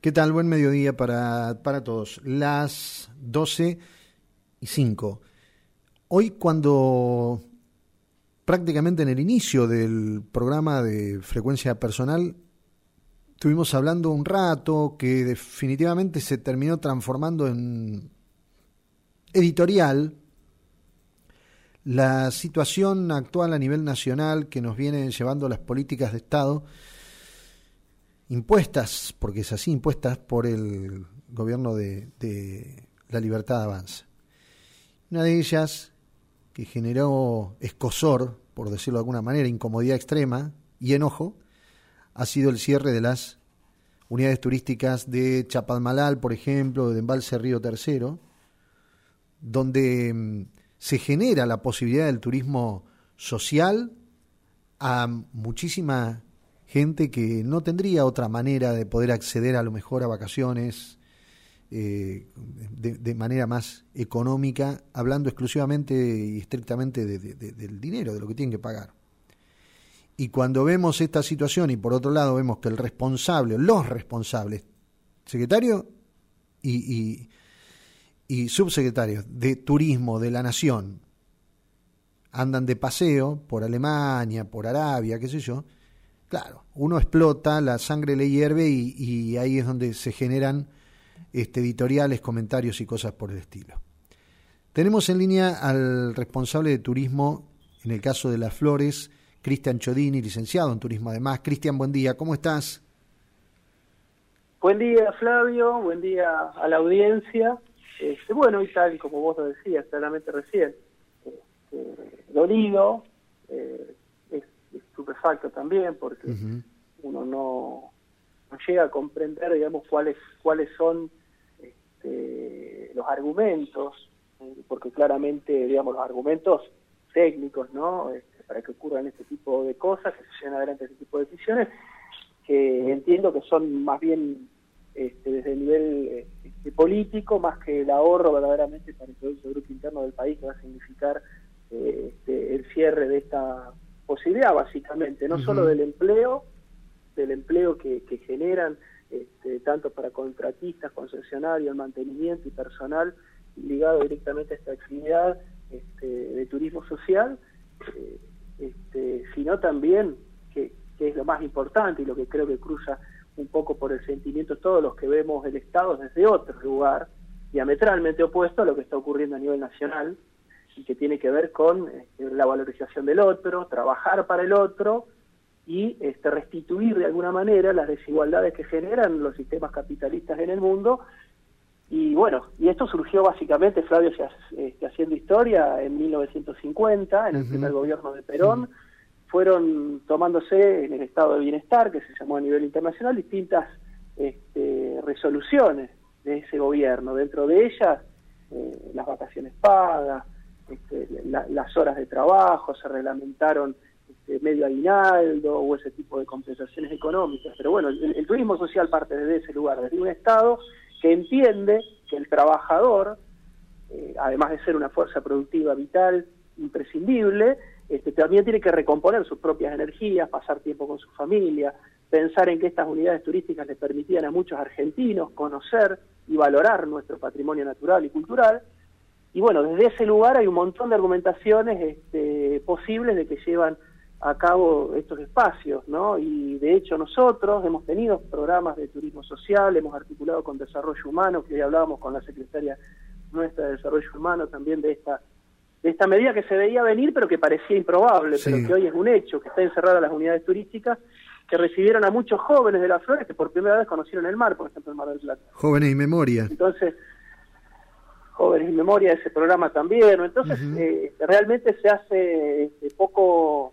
¿Qué tal? Buen mediodía para todos. Las 12:05. Hoy, cuando prácticamente en el inicio del programa de Frecuencia Personal estuvimos hablando un rato que definitivamente se terminó transformando en editorial, la situación actual a nivel nacional que nos vienen llevando las políticas de Estado impuestas, porque es así, impuestas por el gobierno de La Libertad Avanza. Una de ellas, que generó escozor, por decirlo de alguna manera, incomodidad extrema y enojo, ha sido el cierre de las unidades turísticas de Chapalmalal, por ejemplo, de Embalse Río Tercero, donde se genera la posibilidad del turismo social a muchísima gente que no tendría otra manera de poder acceder a lo mejor a vacaciones de manera más económica, hablando exclusivamente y estrictamente del dinero, de lo que tienen que pagar. Y cuando vemos esta situación y por otro lado vemos que los responsables, secretario y subsecretarios de turismo de la nación, andan de paseo por Alemania, por Arabia, qué sé yo, claro, uno explota, la sangre le hierve y ahí es donde se generan editoriales, comentarios y cosas por el estilo. Tenemos en línea al responsable de turismo, en el caso de Las Flores, Cristian Chodini, licenciado en turismo además. Cristian, buen día, ¿cómo estás? Buen día, Flavio, buen día a la audiencia. Bueno, y tal como vos lo decías claramente recién, dolido, es estupefacto también, porque uno no llega a comprender, digamos, cuáles son los argumentos, porque claramente, digamos, los argumentos técnicos, ¿no?, para que ocurran este tipo de cosas, que se lleven adelante este tipo de decisiones, que entiendo que son más bien desde el nivel político, más que el ahorro verdaderamente para el Producto Bruto Interno del país, que va a significar el cierre de esta posibilidad, básicamente, no solo del empleo que generan tanto para contratistas, concesionarios, el mantenimiento y personal ligado directamente a esta actividad de turismo social, sino también, que es lo más importante y lo que creo que cruza un poco por el sentimiento todos los que vemos el Estado desde otro lugar, diametralmente opuesto a lo que está ocurriendo a nivel nacional, y que tiene que ver con la valorización del otro, trabajar para el otro y restituir de alguna manera las desigualdades que generan los sistemas capitalistas en el mundo. Y bueno, y esto surgió básicamente, Flavio, haciendo historia, en 1950, en el primer gobierno de Perón. Fueron tomándose en el estado de bienestar, que se llamó a nivel internacional, distintas resoluciones de ese gobierno. Dentro de ellas, las vacaciones pagas, las horas de trabajo, se reglamentaron medio aguinaldo o ese tipo de compensaciones económicas. Pero bueno, el turismo social parte desde ese lugar, desde un Estado que entiende que el trabajador, además de ser una fuerza productiva vital, imprescindible, también tiene que recomponer sus propias energías, pasar tiempo con su familia, pensar en que estas unidades turísticas les permitían a muchos argentinos conocer y valorar nuestro patrimonio natural y cultural. Y bueno, desde ese lugar hay un montón de argumentaciones posibles de que llevan a cabo estos espacios, ¿no? Y de hecho nosotros hemos tenido programas de turismo social, hemos articulado con Desarrollo Humano, que hoy hablábamos con la secretaria nuestra de Desarrollo Humano también de esta medida que se veía venir, pero que parecía improbable, sí, pero que hoy es un hecho, que está encerrada las unidades turísticas, que recibieron a muchos jóvenes de Las Flores que por primera vez conocieron el mar, por ejemplo, el Mar del Plata. Jóvenes y Memoria. Entonces, Jóvenes y Memoria, ese programa también, ¿no? Entonces, realmente se hace poco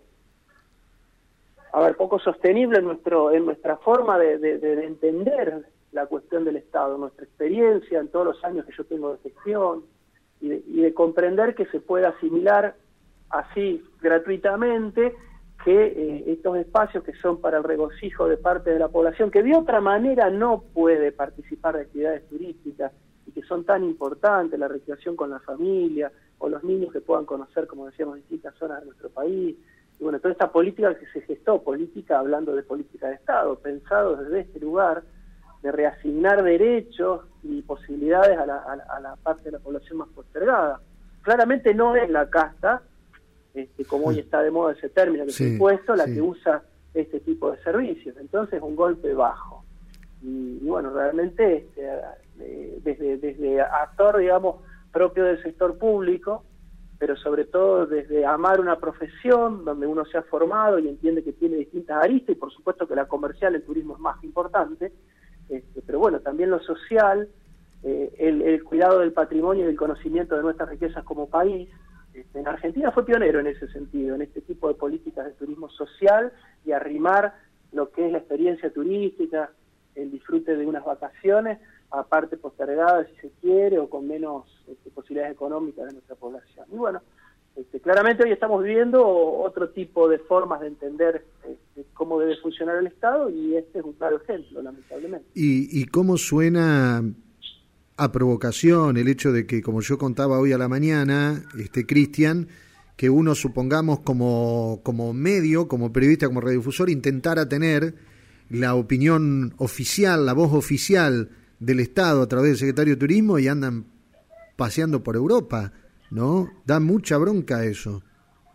sostenible en nuestra forma de entender la cuestión del Estado, nuestra experiencia en todos los años que yo tengo de gestión, y de comprender que se puede asimilar así gratuitamente que estos espacios que son para el regocijo de parte de la población, que de otra manera no puede participar de actividades turísticas y que son tan importantes, la recreación con la familia o los niños que puedan conocer, como decíamos, distintas zonas de nuestro país. Y bueno, toda esta política que se gestó, política hablando de política de Estado, pensado desde este lugar, de reasignar derechos y posibilidades a la parte de la población más postergada. Claramente no es la casta, como hoy está de moda ese término que se ha impuesto, la que usa este tipo de servicios. Entonces, un golpe bajo. Y bueno, realmente desde actor, digamos, propio del sector público, pero sobre todo desde amar una profesión donde uno se ha formado y entiende que tiene distintas aristas, y por supuesto que la comercial, el turismo es más importante, pero bueno, también lo social, el cuidado del patrimonio y del conocimiento de nuestras riquezas como país. En Argentina fue pionero en ese sentido, en este tipo de políticas de turismo social y arrimar lo que es la experiencia turística, el disfrute de unas vacaciones, aparte postergadas si se quiere, o con menos posibilidades económicas de nuestra población. Y bueno, claramente hoy estamos viviendo otro tipo de formas de entender cómo debe funcionar el Estado, y este es un claro ejemplo, lamentablemente. ¿Y cómo suena a provocación el hecho de que, como yo contaba hoy a la mañana, Cristian, que uno, supongamos, como medio, como periodista, como radiodifusor, intentara tener la opinión oficial, la voz oficial del Estado a través del secretario de Turismo, y andan paseando por Europa, ¿no? Da mucha bronca eso.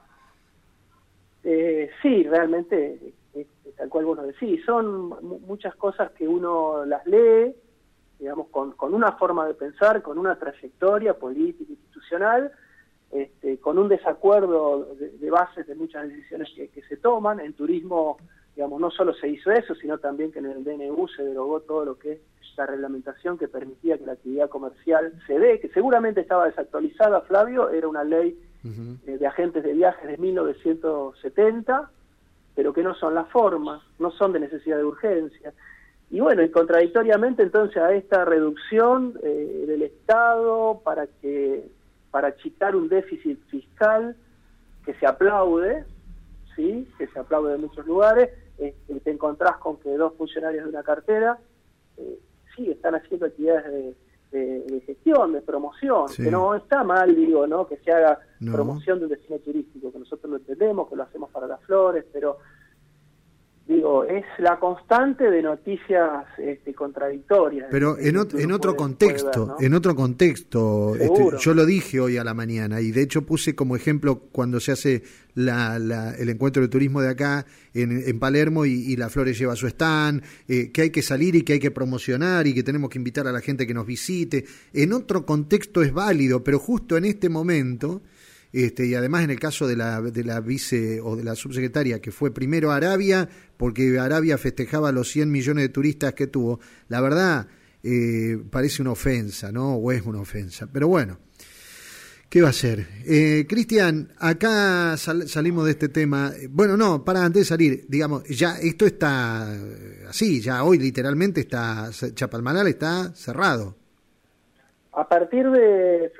Sí, realmente, tal cual vos lo decís, son muchas cosas que uno las lee, digamos, con una forma de pensar, con una trayectoria política, institucional, con un desacuerdo de bases de muchas decisiones que se toman. En turismo, digamos, no solo se hizo eso, sino también que en el DNU se derogó todo lo que es la reglamentación que permitía que la actividad comercial se dé, que seguramente estaba desactualizada, Flavio, era una ley de agentes de viajes de 1970, pero que no son las formas, no son de necesidad de urgencia. Y bueno, y contradictoriamente entonces a esta reducción del Estado para achicar un déficit fiscal que se aplaude, ¿sí?, que se aplaude en muchos lugares, te encontrás con que dos funcionarios de una cartera sí están haciendo actividades de gestión, de promoción, que no está mal, digo, ¿no?, que se haga promoción de un destino turístico, que nosotros lo entendemos, que lo hacemos para las flores, pero digo, es la constante de noticias contradictorias. Pero en otro contexto, ver, ¿no? En otro contexto, yo lo dije hoy a la mañana, y de hecho puse como ejemplo cuando se hace el encuentro de turismo de acá en Palermo, y la Flores lleva su stand, que hay que salir y que hay que promocionar y que tenemos que invitar a la gente que nos visite. En otro contexto es válido, pero justo en este momento, y además en el caso de la vice o de la subsecretaria, que fue primero a Arabia, porque Arabia festejaba los 100 millones de turistas que tuvo, la verdad parece una ofensa, ¿no? O es una ofensa, pero bueno, ¿qué va a ser? Cristian, acá salimos de este tema. Bueno, no, para antes de salir, digamos, ya esto está así, ya hoy literalmente está, Chapalmalal está cerrado. A partir de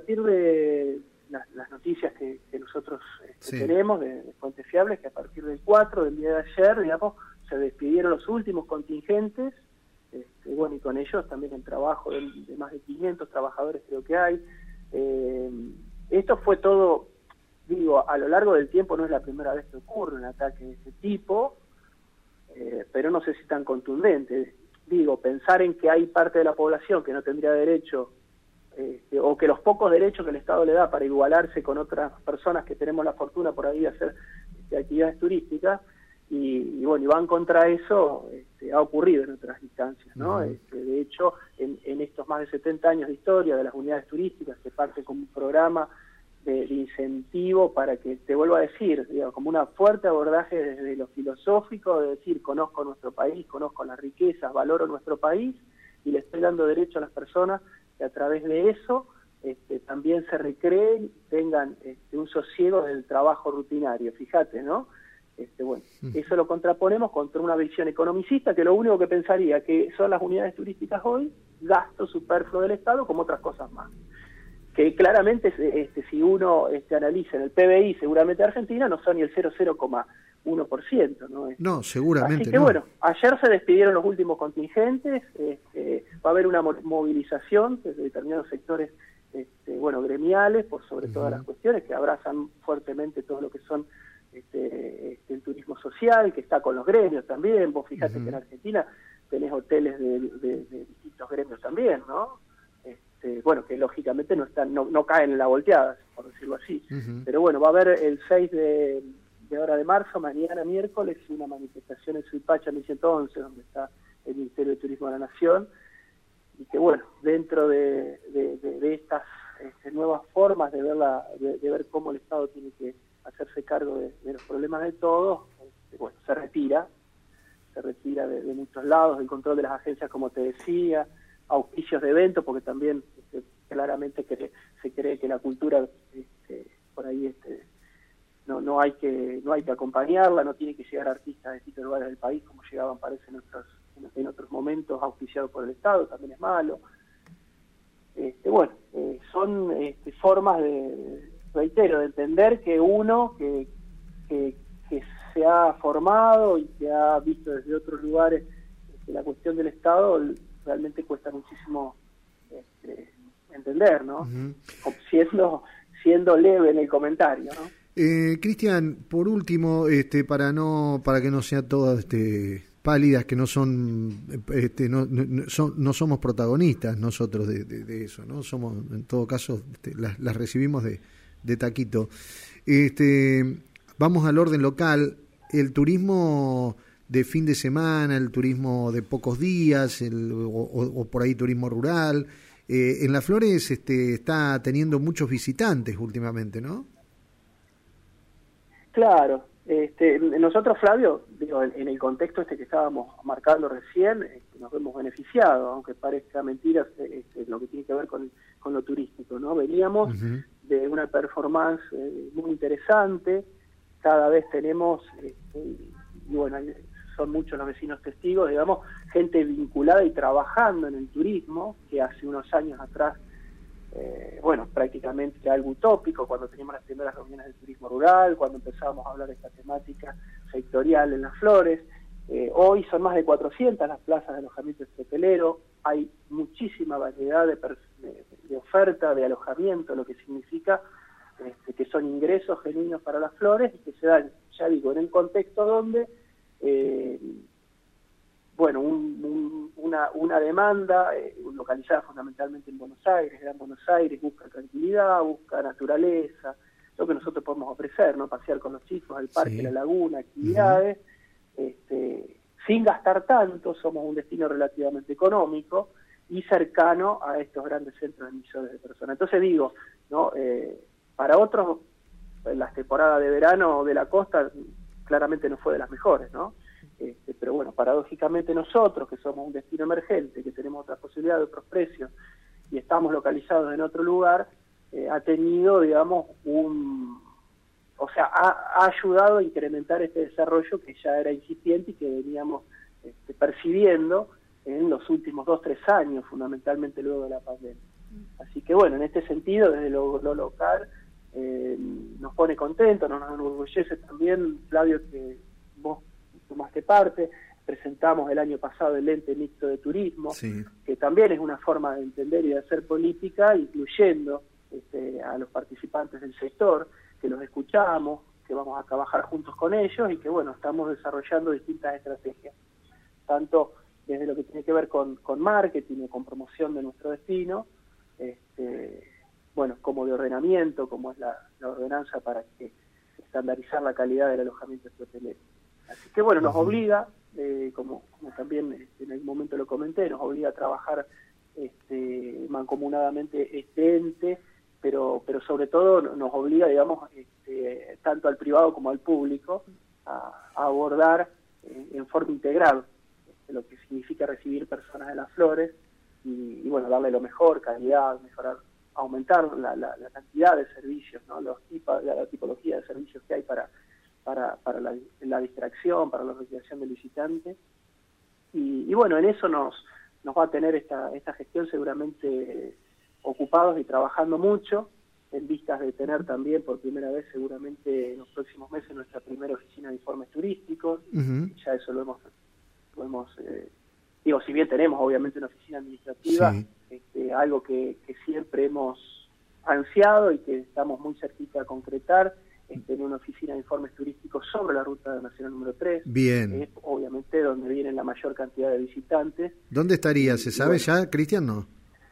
las noticias que nosotros tenemos de fuentes fiables, que a partir del 4 del día de ayer, digamos, se despidieron los últimos contingentes, bueno, y con ellos también el trabajo de más de 500 trabajadores creo que hay. Esto fue todo, digo, a lo largo del tiempo no es la primera vez que ocurre un ataque de este tipo, pero no sé si tan contundente. Digo, pensar en que hay parte de la población que no tendría derecho, o que los pocos derechos que el Estado le da para igualarse con otras personas que tenemos la fortuna por ahí de hacer actividades turísticas, y bueno, y van contra eso, ha ocurrido en otras instancias, ¿no? De hecho, en estos más de 70 años de historia de las unidades turísticas, que parte como un programa de incentivo para que, te vuelvo a decir, digamos, como un fuerte abordaje desde lo filosófico, de decir, conozco nuestro país, conozco las riquezas, valoro nuestro país, y le estoy dando derecho a las personas que a través de eso también se recreen, tengan un sosiego del trabajo rutinario. Fíjate, ¿no? Bueno, eso lo contraponemos contra una visión economicista que lo único que pensaría que son las unidades turísticas hoy, gasto superfluo del Estado, como otras cosas más. Que claramente, si uno analiza en el PBI, seguramente de Argentina, no son ni el 0,1%, ¿no? No, seguramente así que no. Bueno, ayer se despidieron los últimos contingentes, va a haber una movilización desde determinados sectores, bueno, gremiales, por sobre todas las cuestiones, que abrazan fuertemente todo lo que son el turismo social, que está con los gremios también. Vos fijate que en Argentina tenés hoteles de distintos gremios también, ¿no? Bueno, que lógicamente no caen en la volteada, por decirlo así. Uh-huh. Pero bueno, va a haber el 6 de ahora de marzo, mañana miércoles, una manifestación en Suipacha 1111, donde está el Ministerio de Turismo de la Nación, y que bueno, dentro de estas nuevas formas de ver cómo el Estado tiene que hacerse cargo de los problemas de todos, bueno, se retira de muchos lados, el control de las agencias, como te decía, auspicios de eventos, porque también claramente se cree que la cultura por ahí no hay que acompañarla, no tiene que llegar artistas de distintos lugares del país como llegaban, parece, en otros momentos, auspiciados por el Estado, también es malo. Bueno, son formas reitero, de entender que uno que se ha formado y que ha visto desde otros lugares la cuestión del Estado, realmente cuesta muchísimo entender, ¿no? Uh-huh. Siendo leve en el comentario, ¿no? Cristian, por último, para que no sea todas pálidas, que no somos protagonistas nosotros de eso, ¿no? Somos, en todo caso, las recibimos de taquito. Vamos al orden local. El turismo de fin de semana, el turismo de pocos días, o por ahí turismo rural, en Las Flores está teniendo muchos visitantes últimamente, ¿no? Claro. Nosotros, Flavio, digo, en el contexto que estábamos marcando recién, nos vemos beneficiados, aunque parezca mentira, lo que tiene que ver con lo turístico, ¿no? Veníamos uh-huh. de una performance muy interesante, cada vez tenemos, y bueno, son muchos los vecinos testigos, digamos, gente vinculada y trabajando en el turismo, que hace unos años atrás, bueno, prácticamente era algo utópico, cuando teníamos las primeras reuniones del turismo rural, cuando empezábamos a hablar de esta temática sectorial en Las Flores. Hoy son más de 400 las plazas de alojamiento hotelero, hay muchísima variedad de oferta, de alojamiento, lo que significa que son ingresos genuinos para Las Flores y que se dan, ya digo, en un contexto donde bueno, una demanda localizada fundamentalmente en Buenos Aires, Gran Buenos Aires, busca tranquilidad, busca naturaleza, lo que nosotros podemos ofrecer, ¿no? Pasear con los chicos al parque, sí. La laguna, actividades, uh-huh. Sin gastar tanto, somos un destino relativamente económico y cercano a estos grandes centros de millones de personas. Entonces digo, ¿no? Para otros, las temporadas de verano de la costa claramente no fue de las mejores, ¿no? Pero bueno, paradójicamente nosotros, que somos un destino emergente, que tenemos otras posibilidades, otros precios, y estamos localizados en otro lugar, ha tenido, digamos, ha ayudado a incrementar este desarrollo que ya era incipiente y que veníamos percibiendo en los últimos 2-3 años, fundamentalmente luego de la pandemia. Así que bueno, en este sentido, desde lo local, nos pone contentos, nos enorgullece también, Flavio, que vos tomaste parte, presentamos el año pasado el ente mixto de turismo, sí. Que también es una forma de entender y de hacer política, incluyendo a los participantes del sector, que los escuchamos, que vamos a trabajar juntos con ellos y que bueno, estamos desarrollando distintas estrategias, tanto desde lo que tiene que ver con marketing y con promoción de nuestro destino, bueno, como de ordenamiento, como es la ordenanza para estandarizar la calidad del alojamiento hotelero. Así que bueno, nos obliga, como también en algún momento lo comenté, nos obliga a trabajar mancomunadamente este ente, pero sobre todo nos obliga, digamos, tanto al privado como al público, a abordar en forma integral lo que significa recibir personas de Las Flores y bueno, darle lo mejor, calidad, mejorar, aumentar la cantidad de servicios, ¿no? La tipología de servicios que hay para la distracción, para la recreación del visitante. Y bueno, en eso nos va a tener esta gestión seguramente ocupados y trabajando mucho, en vistas de tener también por primera vez seguramente en los próximos meses nuestra primera oficina de informes turísticos. Uh-huh. Ya eso lo hemos digo, si bien tenemos obviamente una oficina administrativa, sí. Algo que siempre hemos ansiado y que estamos muy cerquita a concretar, en una oficina de informes turísticos sobre la Ruta Nacional número 3. Bien. Obviamente donde vienen la mayor cantidad de visitantes. ¿Dónde estaría? ¿Se sabe ya, Cristian? No.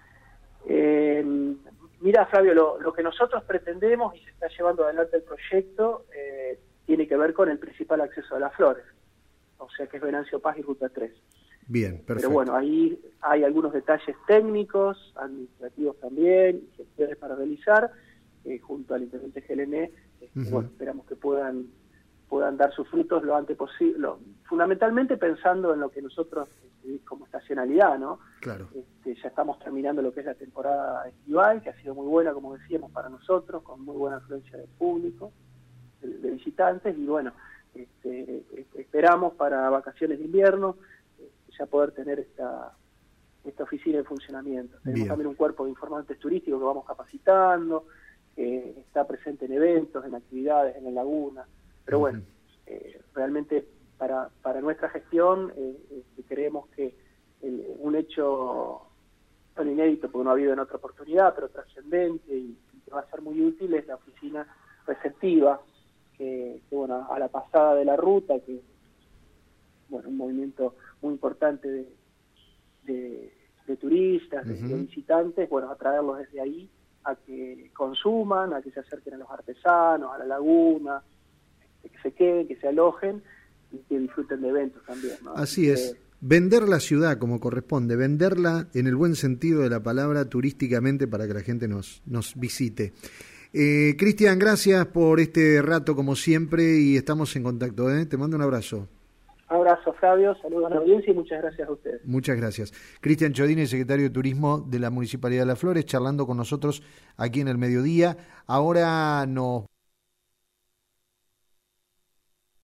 Mira, Flavio, lo que nosotros pretendemos y se está llevando adelante el proyecto tiene que ver con el principal acceso a las flores, o sea que es Venancio Paz y Ruta 3. Bien, perfecto. Pero bueno, ahí hay algunos detalles técnicos, administrativos también, gestiones para realizar, junto al intendente Gelené. Bueno, esperamos que puedan dar sus frutos lo antes posible, fundamentalmente pensando en lo que nosotros como estacionalidad, ¿no? Claro. Ya estamos terminando lo que es la temporada estival, que ha sido muy buena, como decíamos, para nosotros, con muy buena afluencia de público, de visitantes, y bueno, esperamos para vacaciones de invierno ya poder tener esta oficina en funcionamiento. Tenemos Bien. también un cuerpo de informantes turísticos que vamos capacitando, que está presente en eventos, en actividades, en la laguna, pero bueno, realmente para nuestra gestión creemos que un hecho tan inédito, porque no ha habido en otra oportunidad, pero trascendente y que va a ser muy útil, es la oficina receptiva, que bueno, a la pasada de la ruta, que bueno, un movimiento muy importante de turistas, de visitantes, bueno, atraerlos desde ahí a que consuman, a que se acerquen a los artesanos, a la laguna, que se queden, que se alojen y que disfruten de eventos también, ¿no? Así es. Vender la ciudad como corresponde, venderla en el buen sentido de la palabra turísticamente para que la gente nos visite. Cristian, gracias por este rato como siempre y estamos en contacto. Te mando un abrazo. Abrazo, Flavio, saludos a la audiencia y muchas gracias a ustedes. Muchas gracias. Cristian Chodini, secretario de Turismo de la Municipalidad de Las Flores, charlando con nosotros aquí en el mediodía. Ahora nos